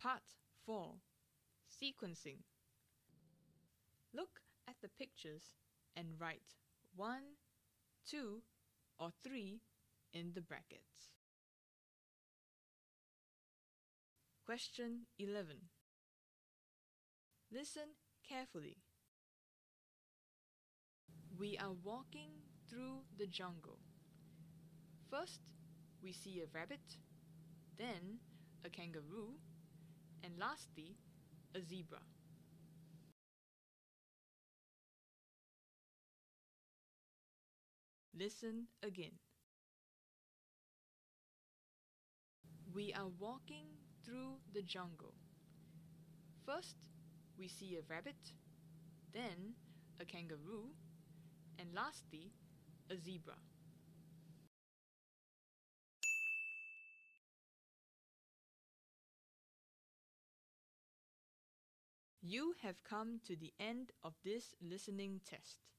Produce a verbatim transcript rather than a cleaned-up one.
Part four. Sequencing. Look at the pictures and write one, two, or three in the brackets. Question eleven. Listen carefully. We are walking through the jungle. First, we see a rabbit, then a kangaroo, and lastly, a zebra. Listen again. We are walking through the jungle. First, we see a rabbit, then a kangaroo, and lastly, a zebra. You have come to the end of this listening test.